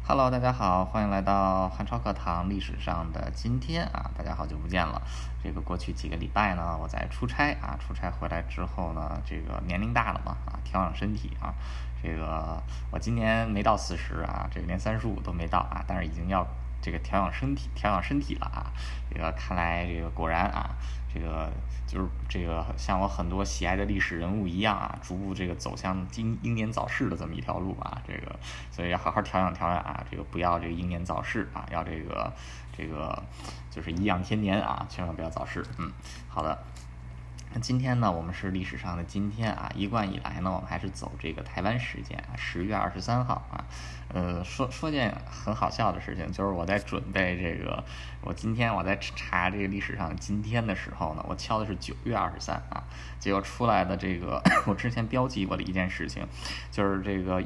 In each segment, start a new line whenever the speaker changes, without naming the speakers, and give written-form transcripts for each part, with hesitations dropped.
Hello，大家好，欢迎来到汉超课堂历史上的今天啊！大家好久不见了。这个过去几个礼拜呢，我在出差啊，出差回来之后呢，这个年龄大了嘛啊，调养身体啊。这个我今年没到40啊，这个连35都没到啊，但是已经要这个调养身体了啊。这个看来这个果然啊，这个就是这个像我很多喜爱的历史人物一样啊，逐步这个走向英年早逝的这么一条路啊，这个所以要好好调养啊，这个不要这个英年早逝啊，要这个就是颐养天年啊，千万不要早逝。好的。那今天呢，我们是历史上的今天啊，一贯以来呢，我们还是走这个台湾时间啊，10月23号啊。说件很好笑的事情，就是我在准备这个，今天我在查这个历史上今天的时候呢，我敲的是9月23啊，结果出来的这个我之前标记过的一件事情，就是这个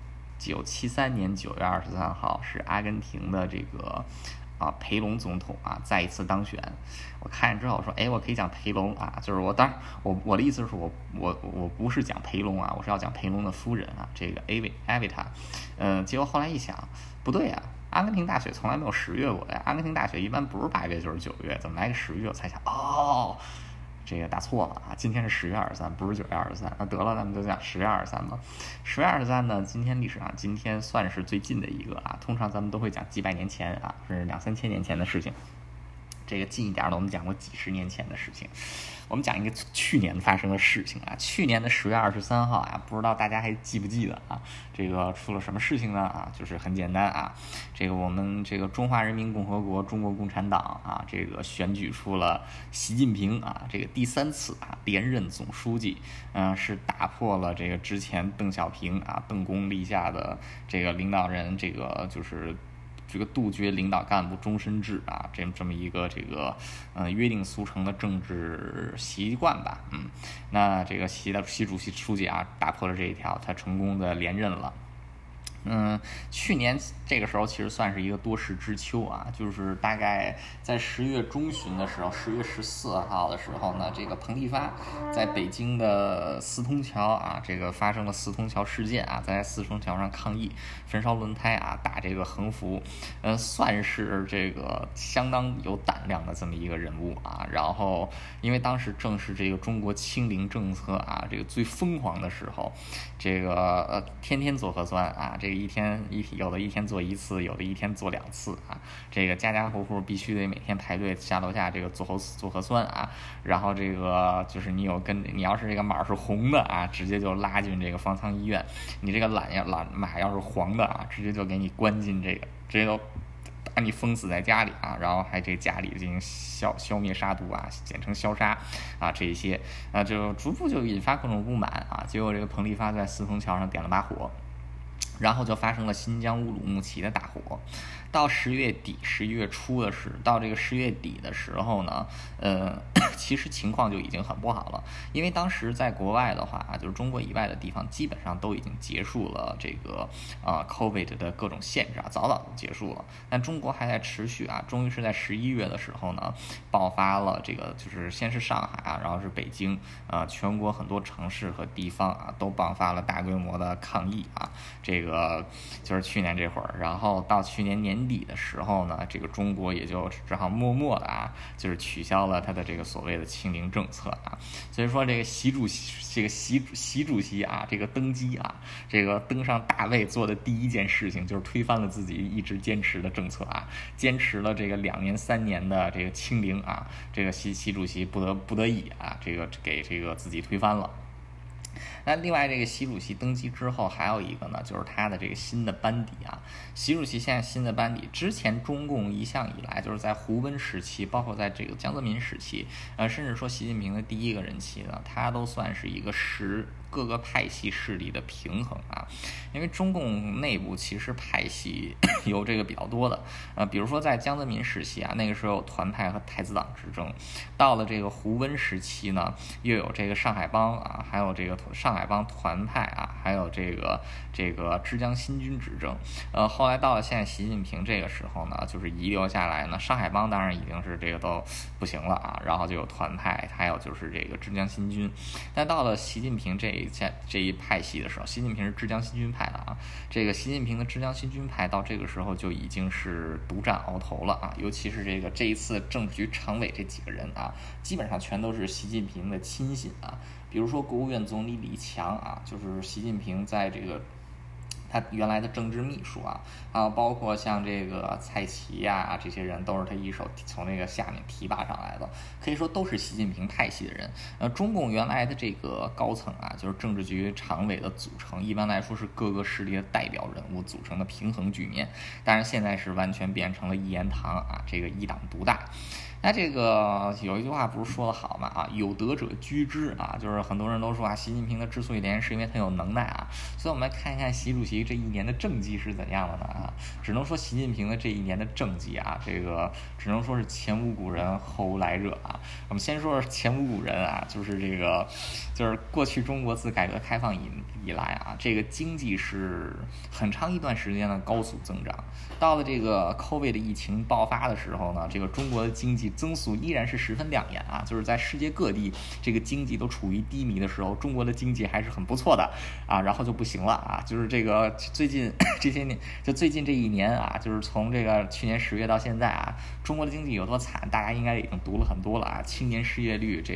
1973年9月23号是阿根廷的这个培龙总统啊再一次当选。我看见之后说，我可以讲培龙啊，就是当然我的意思是我不是讲培龙啊，我是要讲培龙的夫人啊，这个艾维塔。结果后来一想，不对啊，阿根廷大选从来没有10月过呀，阿根廷大选一般不是8月就是9月，怎么来个10月？我才想这个打错了啊！今天是10月23，不是9月23。那得了，咱们就讲10月23吧。10月23呢，今天历史上今天算是最近的一个啊。通常咱们都会讲几百年前啊，是2-3千年前的事情。这个近一点的，我们讲过几十年前的事情。我们讲一个去年发生的事情啊，去年的10月23号啊，不知道大家还记不记得啊？这个出了什么事情呢？啊，就是很简单啊，这个我们这个中华人民共和国中国共产党啊，这个选举出了习近平啊，这个第3次啊连任总书记，是打破了这个之前邓小平啊邓公立下的这个领导人这个就是这个杜绝领导干部终身制啊，这么一个这个约定俗成的政治习惯吧。那这个习主席书记啊打破了这一条，他成功的连任了。去年这个时候其实算是一个多事之秋啊，就是大概在10月中旬的时候，10月14号的时候呢，这个彭丽发在北京的四通桥啊，这个发生了四通桥事件啊，在四通桥上抗议，焚烧轮胎啊，打这个横幅，算是这个相当有胆量的这么一个人物啊。然后因为当时正是这个中国清零政策啊，这个最疯狂的时候，这个天天做核酸啊，这个有的一天做1次，有的一天做2次啊，这个家户户必须得每天排队下楼下这个做核酸啊，然后这个就是你要是这个码是红的啊，直接就拉进这个方舱医院，你这个码要是黄的啊，直接就给你关进这个，直接都把你封死在家里啊，然后还这家里进行消灭杀毒啊，简称消杀啊，这一些就逐步就引发各种不满啊。结果这个彭丽发在四通桥上点了把火，然后就发生了新疆乌鲁木齐的大火。到10月底、11月初到这个10月底的时候呢，其实情况就已经很不好了，因为当时在国外的话，就是中国以外的地方，基本上都已经结束了这个COVID 的各种限制啊，早就结束了。但中国还在持续啊，终于是在11月的时候呢，爆发了这个，就是先是上海啊，然后是北京全国很多城市和地方啊，都爆发了大规模的抗议啊。这个就是去年这会儿，然后到去年年底的时候呢，这个中国也就只好默默的就是取消了他的这个所谓的清零政策啊。所以说这个习主席啊，这个登基啊，这个登上大位做的第一件事情就是推翻了自己一直坚持的政策啊，坚持了这个2年3年的这个清零啊，这个习主席不得已啊，这个给这个自己推翻了。那另外这个习主席登基之后，还有一个呢，就是他的这个新的班底啊。习主席现在新的班底，之前中共一向以来就是在胡温时期，包括在这个江泽民时期，甚至说习近平的第一个任期呢，他都算是一个各个派系势力的平衡啊。因为中共内部其实派系有这个比较多的，比如说在江泽民时期啊，那个时候有团派和太子党之争，到了这个胡温时期呢，又有这个上海帮啊，还有这个上上海帮团派啊，还有这个浙江新军执政。后来到了现在习近平这个时候呢，就是遗留下来呢，上海帮当然已经是这个都不行了啊，然后就有团派，还有就是这个浙江新军。但到了习近平这一派系的时候，习近平是浙江新军派的啊，这个习近平的浙江新军派到这个时候就已经是独占鳌头了啊，尤其是这一次政治局常委这几个人啊，基本上全都是习近平的亲信啊。比如说国务院总理李强啊，就是习近平在这个他原来的政治秘书啊，包括像这个蔡奇呀，这些人都是他一手从这个下面提拔上来的，可以说都是习近平派系的人。中共原来的这个高层啊，就是政治局常委的组成，一般来说是各个势力的代表人物组成的平衡局面，但是现在是完全变成了一言堂啊，这个一党独大。那这个有一句话不是说的好嘛啊，有德者居之啊，就是很多人都说啊，习近平的之所以连是因为他有能耐啊，所以我们来看一看习主席这一年的政绩是怎样的呢啊？只能说习近平的这一年的政绩啊，这个只能说是前无古人后无来者啊。我们先说前无古人啊，就是过去中国自改革开放以来啊，这个经济是很长一段时间的高速增长。到了这个 COVID 的疫情爆发的时候呢，这个中国的经济增速依然是十分亮眼啊，就是在世界各地这个经济都处于低迷的时候，中国的经济还是很不错的啊，然后就不行了啊，就是这个最近这些年，就最近这一年啊，就是从这个去年10月到现在啊，中国的经济有多惨，大家应该已经读了很多了啊，青年失业率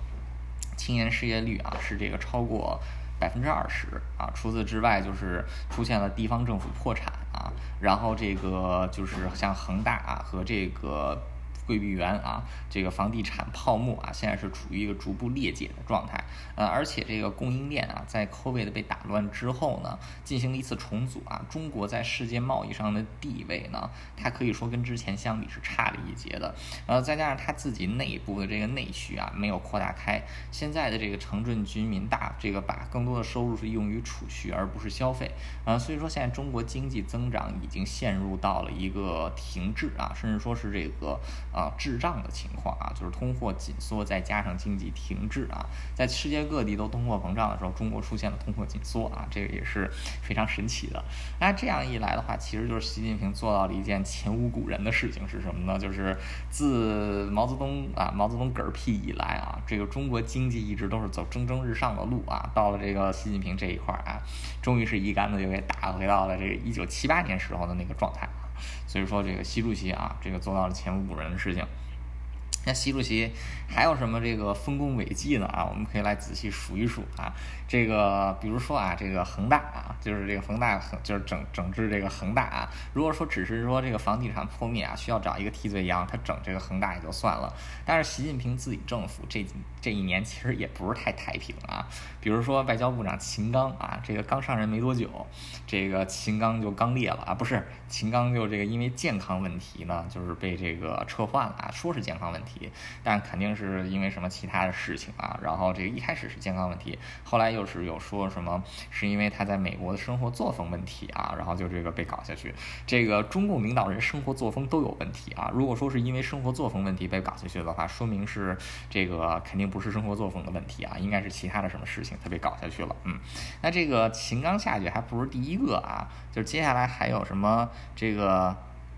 啊是这个超过20%啊，除此之外就是出现了地方政府破产啊，然后这个就是像恒大啊和这个桂碧园啊，这个房地产泡沫啊，现在是处于一个逐步裂解的状态。而且这个供应链啊，在 COVID 被打乱之后呢，进行了一次重组啊。中国在世界贸易上的地位呢，它可以说跟之前相比是差了一截的。再加上它自己内部的这个内需啊，没有扩大开。现在的这个城镇居民把更多的收入是用于储蓄而不是消费。所以说现在中国经济增长已经陷入到了一个停滞啊，甚至说是这个滞胀的情况啊，就是通货紧缩再加上经济停滞啊，在世界各地都通货膨胀的时候，中国出现了通货紧缩啊，这个也是非常神奇的。那这样一来的话，其实就是习近平做到了一件前无古人的事情是什么呢？就是自毛泽东嗝屁以来啊，这个中国经济一直都是走蒸蒸日上的路啊，到了这个习近平这一块啊，终于是一竿子就给打回到了这个1978年时候的那个状态啊。所以说这个习主席啊，这个做到了前无古人的事情。那习主席还有什么这个丰功伟绩呢啊？我们可以来仔细数一数啊。这个比如说啊，这个恒大啊，就是这个恒大就是整治这个恒大啊。如果说只是说这个房地产破灭啊，需要找一个替罪羊，他整这个恒大也就算了。但是习近平自己政府这一年其实也不是太太平啊。比如说外交部长秦刚啊，这个刚上任没多久，这个秦刚就刚烈了啊，不是秦刚就这个因为健康问题呢，就是被这个撤换了啊，说是健康问题，但肯定是因为什么其他的事情啊。然后这个一开始是健康问题，后来又是有说什么是因为他在美国的生活作风问题啊，然后就这个被搞下去。这个中共领导人生活作风都有问题啊，如果说是因为生活作风问题被搞下去的话，说明是这个肯定不是生活作风的问题啊，应该是其他的什么事情他被搞下去了。那这个秦刚下去还不是第一个啊，就是接下来还有什么这个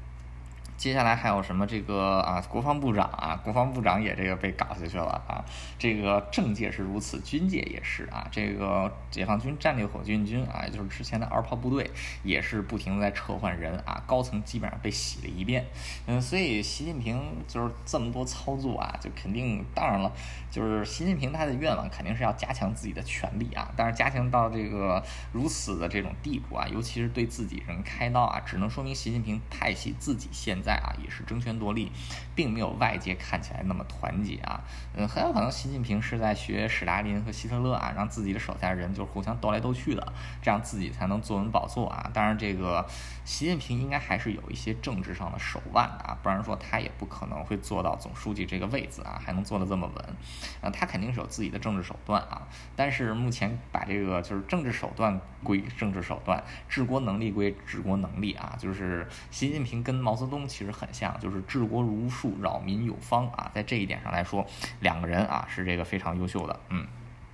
国防部长也这个被搞下去了啊。这个政界是如此，军界也是啊。这个解放军战略火箭军啊，也就是之前的二炮部队，也是不停的在撤换人啊，高层基本上被洗了一遍。所以习近平就是这么多操作啊，就肯定，当然了，就是习近平他的愿望肯定是要加强自己的权力啊，但是加强到这个如此的这种地步啊，尤其是对自己人开刀啊，只能说明习近平派系自己现在啊也是争权夺利，并没有外界看起来那么团结啊。很有可能习近平是在学史达林和希特勒啊，让自己的手下人就互相斗来斗去的，这样自己才能坐稳宝座啊。当然，这个习近平应该还是有一些政治上的手腕的啊，不然说他也不可能会做到总书记这个位子啊，还能做得这么稳。他肯定是有自己的政治手段啊，但是目前把这个就是政治手段归政治手段，治国能力归治国能力啊，就是习近平跟毛泽东其实很像，就是治国如术，扰民有方啊，在这一点上来说，两个人啊是这个非常优秀的。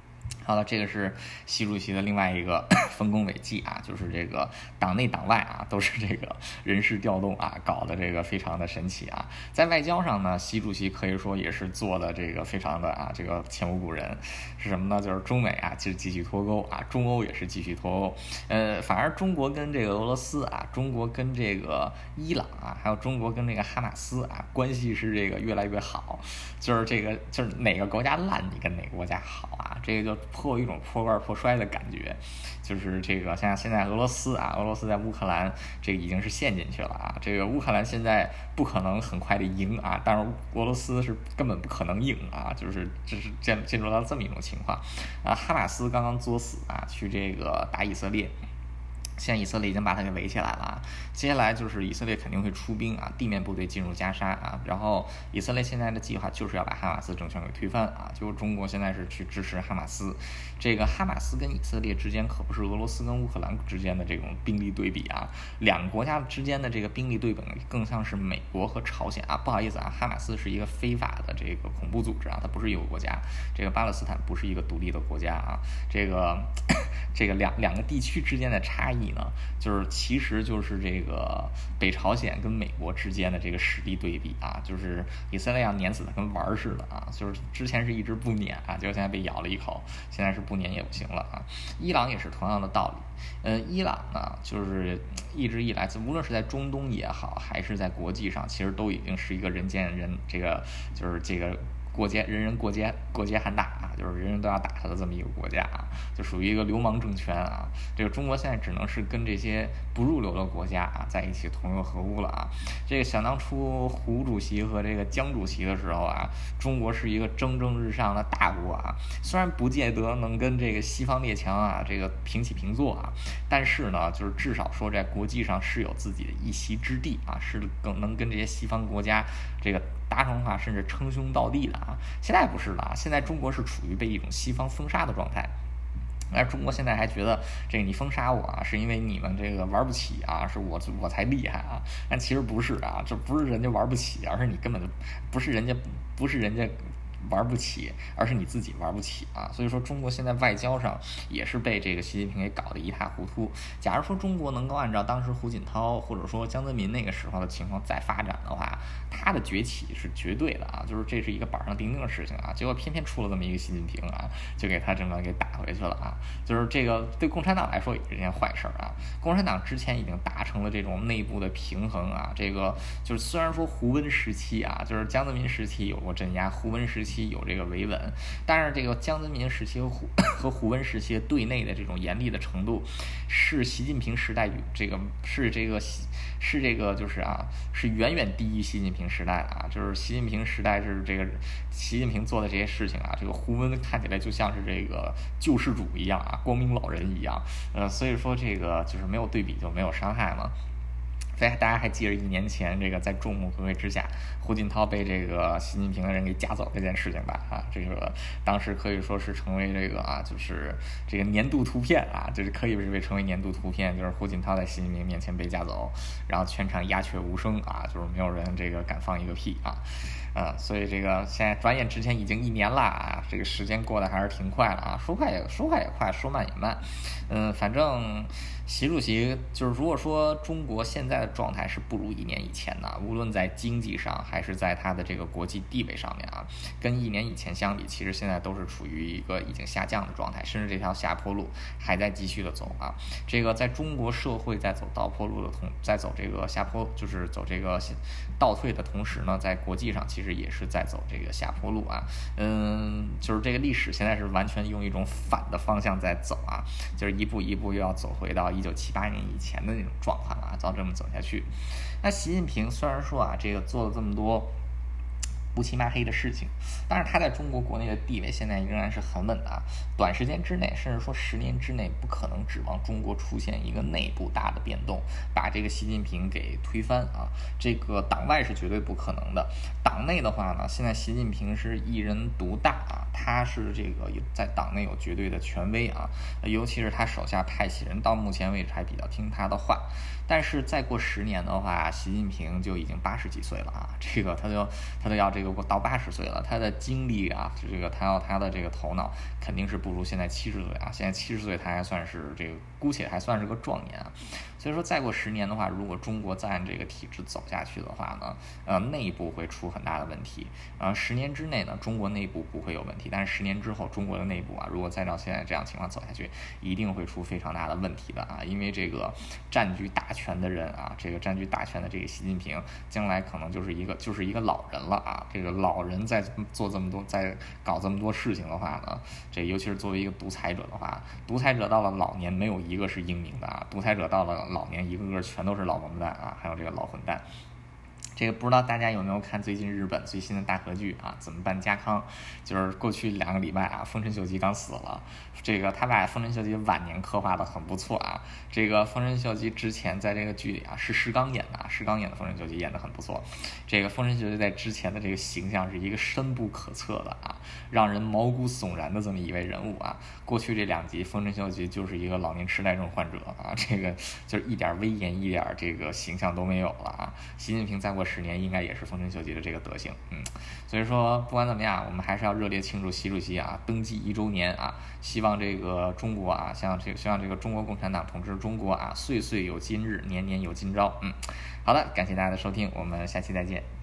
好了，这个是习主席的另外一个丰功伟绩啊，就是这个党内党外啊都是这个人事调动啊，搞得这个非常的神奇啊。在外交上呢，习主席可以说也是做的这个非常的这个前无古人。是什么呢？就是中美啊，其实继续脱钩啊，中欧也是继续脱钩。反而中国跟这个俄罗斯啊，中国跟这个伊朗啊，还有中国跟这个哈马斯啊，关系是这个越来越好。就是哪个国家烂，你跟哪个国家好啊？这个就颇有一种破罐破摔的感觉。就是这个像现在俄罗斯啊，俄罗斯在乌克兰这个已经是陷进去了啊。这个乌克兰现在不可能很快的赢啊，但是俄罗斯是根本不可能赢啊，就是进入到这么一种情况啊。哈马斯刚刚作死啊，去这个打以色列。现在以色列已经把它给围起来了啊，接下来就是以色列肯定会出兵啊，地面部队进入加沙啊，然后以色列现在的计划就是要把哈马斯政权给推翻啊，就是中国现在是去支持哈马斯，这个哈马斯跟以色列之间可不是俄罗斯跟乌克兰之间的这种兵力对比啊，两个国家之间的这个兵力对比更像是美国和朝鲜啊，不好意思啊，哈马斯是一个非法的这个恐怖组织啊，它不是一个国家，这个巴勒斯坦不是一个独立的国家啊，这个两个地区之间的差异呢，其实就是这个北朝鲜跟美国之间的这个实力对比啊，就是以色列要碾死它跟玩似的啊，就是之前是一直不碾啊，结果现在被咬了一口，现在是不碾也不行了啊。伊朗也是同样的道理，伊朗呢，就是一直以来，无论是在中东也好，还是在国际上，其实都已经是一个人见人这个就是这个。人过街喊打啊，就是人人都要打他的这么一个国家啊，就属于一个流氓政权啊。这个中国现在只能是跟这些不入流的国家啊在一起同流合污了啊。这个想当初胡主席和这个江主席的时候啊，中国是一个蒸蒸日上的大国啊，虽然不见得能跟这个西方列强啊这个平起平坐啊，但是呢，就是至少说在国际上是有自己的一席之地啊，是更能跟这些西方国家这个达成话甚至称兄道弟的啊，现在不是了啊，现在中国是处于被一种西方封杀的状态。而中国现在还觉得这个你封杀我啊，是因为你们这个玩不起啊，是我才厉害啊，但其实不是啊，这不是人家玩不起，而是你根本就不是人家玩不起，而是你自己玩不起啊！所以说，中国现在外交上也是被这个习近平给搞得一塌糊涂。假如说中国能够按照当时胡锦涛或者说江泽民那个时候的情况再发展的话，他的崛起是绝对的啊！就是这是一个板上钉钉的事情啊！结果偏偏出了这么一个习近平啊，就给他这么给打回去了啊！就是这个对共产党来说也是一件坏事啊！共产党之前已经达成了这种内部的平衡啊，这个就是虽然说胡温时期啊，就是江泽民时期有过镇压，胡温时期有这个维稳，但是这个江泽民时期和胡温时期对内的这种严厉的程度，是习近平时代是远远低于习近平时代的啊！就是习近平时代是这个习近平做的这些事情啊，这个胡温看起来就像是这个救世主一样啊，光明老人一样，所以说这个就是没有对比就没有伤害嘛。所以大家还记得1年前这个在众目睽睽之下，胡锦涛被这个习近平的人给夹走这件事情吧？啊，这个当时可以说是成为这个就是这个年度图片啊，就是可以被称为年度图片，就是胡锦涛在习近平面前被夹走，然后全场鸦雀无声啊，就是没有人这个敢放一个屁啊。所以这个现在转眼之前已经1年了啊，这个时间过得还是挺快的啊，说快也快，说慢也慢。反正习主席就是如果说中国现在的状态是不如1年以前的，无论在经济上还是在它的这个国际地位上面啊，跟1年以前相比，其实现在都是处于一个已经下降的状态，甚至这条下坡路还在继续的走啊。这个在中国社会在走倒坡路的在走这个下坡，就是走这个倒退的同时呢，在国际上其实也是在走这个下坡路啊。就是这个历史现在是完全用一种反的方向在走啊，就是一步一步又要走回到1978年以前的那种状况啊，照这么走下去。那习近平虽然说这个做了这么多乌漆抹黑的事情，但是他在中国国内的地位现在仍然是很稳的，短时间之内甚至说10年之内不可能指望中国出现一个内部大的变动，把这个习近平给推翻啊，这个党外是绝对不可能的。党内的话呢，现在习近平是一人独大啊，他是这个在党内有绝对的权威啊，尤其是他手下派系人到目前为止还比较听他的话。但是再过10年的话，习近平就已经80几岁了啊，这个他就要这个个到80岁了，他的精力啊，这个他的这个头脑肯定是不如现在70岁啊。现在70岁他还算是这个姑且还算是个壮年啊。所以说再过10年的话，如果中国再按这个体制走下去的话呢，内部会出很大的问题。10年之内呢，中国内部不会有问题，但是10年之后，中国的内部啊，如果再照现在这样情况走下去，一定会出非常大的问题的啊。因为这个占据大权的人啊，这个占据大权的这个习近平，将来可能就是一个老人了啊。这个老人在做这么多，在搞这么多事情的话呢，这尤其是作为一个独裁者的话，独裁者到了老年没有一个是英明的啊，独裁者到了老年一个个全都是老王八蛋啊，还有这个老混蛋。这个不知道大家有没有看最近日本最新的大合剧啊？怎么办家康？就是过去2个礼拜啊，丰臣秀吉刚死了，这个他把丰臣秀吉晚年刻画的很不错啊。这个丰臣秀吉之前在这个剧里啊是石刚演的啊，石刚演的丰臣秀吉演的很不错。这个丰臣秀吉在之前的这个形象是一个深不可测的啊，让人毛骨悚然的这么一位人物啊。过去这2集丰臣秀吉就是一个老年痴呆症患者啊，这个就是一点威严一点这个形象都没有了啊。习近平再过10年应该也是丰臣秀吉的这个德行，所以说不管怎么样，我们还是要热烈庆祝习主席啊登基1周年啊，希望这个中国啊，希望这个中国共产党统治中国啊，岁岁有今日，年年有今朝。好的，感谢大家的收听，我们下期再见。